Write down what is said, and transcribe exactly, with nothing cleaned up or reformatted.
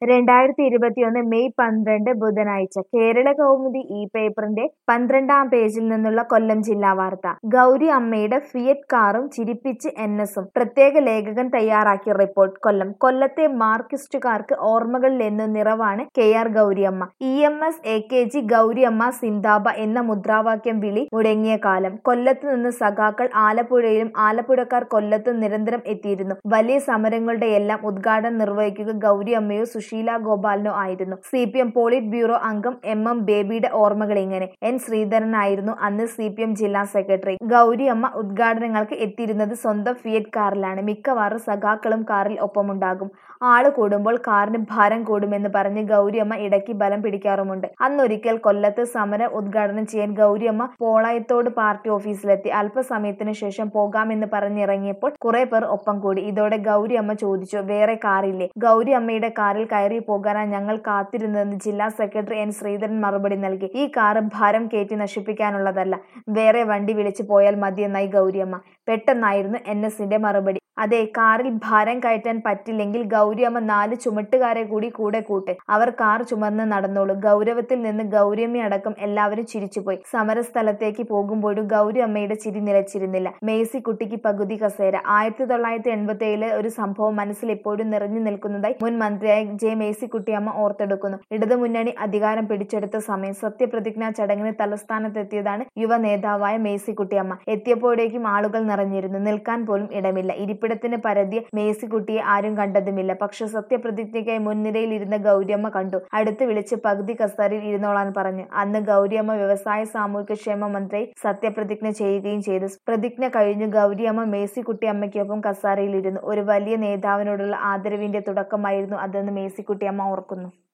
രണ്ടായിരത്തി ഇരുപത്തിയൊന്ന് മെയ് പന്ത്രണ്ട് ബുധനാഴ്ച കേരള കൗമുദി ഈ പേപ്പറിന്റെ പന്ത്രണ്ടാം പേജിൽ നിന്നുള്ള കൊല്ലം ജില്ലാ വാർത്ത. ഗൗരി അമ്മയുടെ ഫിയറ്റ് കാറും ചിരിപ്പിച്ച് എൻ എസും. പ്രത്യേക ലേഖകൻ തയ്യാറാക്കിയ റിപ്പോർട്ട്. കൊല്ലം. കൊല്ലത്തെ മാർക്സിസ്റ്റുകാർക്ക് ഓർമ്മകളിലെന്നും നിറവാണ് K R Gouriamma. E M S A K G Gouriamma സിന്ദാബ എന്ന മുദ്രാവാക്യം വിളി മുഴങ്ങിയ കാലം. കൊല്ലത്ത് നിന്ന് സഖാക്കൾ ആലപ്പുഴയിലും ആലപ്പുഴക്കാർ കൊല്ലത്തും നിരന്തരം എത്തിയിരുന്നു. വലിയ സമരങ്ങളുടെയെല്ലാം ഉദ്ഘാടനം നിർവഹിക്കുക ഗൗരിയമ്മയോ സുശീല ഗോപാലനോ ആയിരുന്നു. C P M politburo അംഗം എം എം ബേബിയുടെ ഓർമ്മകൾ ഇങ്ങനെ. എൻ ശ്രീധരനായിരുന്നു അന്ന് സി പി എം ജില്ലാ സെക്രട്ടറി. ഗൗരിയമ്മ ഉദ്ഘാടനങ്ങൾക്ക് എത്തിയിരുന്നത് സ്വന്തം ഫിയറ്റ് കാറിലാണ്. മിക്കവാറും സഖാക്കളും കാറിൽ ഒപ്പമുണ്ടാകും. ആള് കൂടുമ്പോൾ കാറിന് ഭാരം കൂടുമെന്ന് പറഞ്ഞ് ഗൗരിയമ്മ ഇടയ്ക്ക് ബലം പിടിക്കാറുമുണ്ട്. അന്നൊരിക്കൽ കൊല്ലത്ത് സമരം ഉദ്ഘാടനം ചെയ്യാൻ ഗൗരിയമ്മ പോളയത്തോട് പാർട്ടി ഓഫീസിലെത്തി. അല്പസമയത്തിനു ശേഷം പോകാമെന്ന് പറഞ്ഞിറങ്ങിയപ്പോൾ കുറെ പേർ ഒപ്പം കൂടി. ഇതോടെ ഗൗരിയമ്മ ചോദിച്ചു, വേറെ കാറില്ലേ? ഗൗരിയമ്മയുടെ കാറിൽ കയറി പോകാനാ ഞങ്ങൾ കാത്തിരുന്നതെന്ന് ജില്ലാ സെക്രട്ടറി എൻ ശ്രീധരൻ മറുപടി നൽകി. ഈ കാറ് ഭാരം കയറ്റി നശിപ്പിക്കാനുള്ളതല്ല, വേറെ വണ്ടി വിളിച്ചു പോയാൽ മതിയെന്നായി ഗൗരിയമ്മ. പെട്ടെന്നായിരുന്നു എൻ എസിന്റെ മറുപടി. അതെ, കാറിൽ ഭാരം കയറ്റാൻ പറ്റില്ലെങ്കിൽ ഗൗരിയമ്മ നാല് ചുമട്ടുകാരെ കൂടി കൂടെ കൂട്ടെ, അവർ കാർ ചുമന്ന് നടന്നോളൂ. ഗൗരവത്തിൽ നിന്ന് ഗൗരിയമ്മയടക്കം എല്ലാവരും ചിരിച്ചുപോയി. സമരസ്ഥലത്തേക്ക് പോകുമ്പോഴും ഗൗരിയമ്മയുടെ ചിരി നിലച്ചിരുന്നില്ല. മേഴ്സിക്കുട്ടിക്ക് പകുതി കസേര. ആയിരത്തി തൊള്ളായിരത്തി എൺപത്തി ഏഴിലെ ഒരു സംഭവം മനസ്സിൽ ഇപ്പോഴും നിറഞ്ഞു നിൽക്കുന്നതായി മുൻ മന്ത്രിയായ ജെ മേഴ്സിക്കുട്ടിയമ്മ ഓർത്തെടുക്കുന്നു. ഇടതുമുന്നണി അധികാരം പിടിച്ചെടുത്ത സമയം സത്യപ്രതിജ്ഞാ ചടങ്ങിന് തലസ്ഥാനത്തെത്തിയതാണ് യുവ നേതാവായ മേഴ്സിക്കുട്ടിയമ്മ. എത്തിയപ്പോഴേക്കും ആളുകൾ നിറഞ്ഞിരുന്നു. നിൽക്കാൻ പോലും ഇടമില്ല. ഇരിപ്പിടത്തിന് പരതിയ മേഴ്സിക്കുട്ടിയെ ആരും കണ്ടതുമില്ല. പക്ഷെ സത്യപ്രതിജ്ഞയ്ക്കായി മുൻനിരയിൽ ഇരുന്ന ഗൗരിയമ്മ കണ്ടു. അടുത്ത് വിളിച്ച് പകുതി കസേരയിൽ ഇരുന്നോളാൻ പറഞ്ഞു. അന്ന് ഗൗരിയമ്മ വ്യവസായ സാമൂഹ്യക്ഷേമ മന്ത്രിയായി സത്യപ്രതിജ്ഞ ചെയ്യുകയും ചെയ്തു. പ്രതിജ്ഞ കഴിഞ്ഞു ഗൗരിയമ്മ മേഴ്സിക്കുട്ടിയമ്മയ്ക്കൊപ്പം കസേരയിലിരുന്നു. ഒരു വലിയ നേതാവിനോടുള്ള ആദരവിന്റെ തുടക്കമായിരുന്നു അതെന്ന് മേഴ്സിക്കുട്ടിയമ്മ ഓർക്കുന്നു.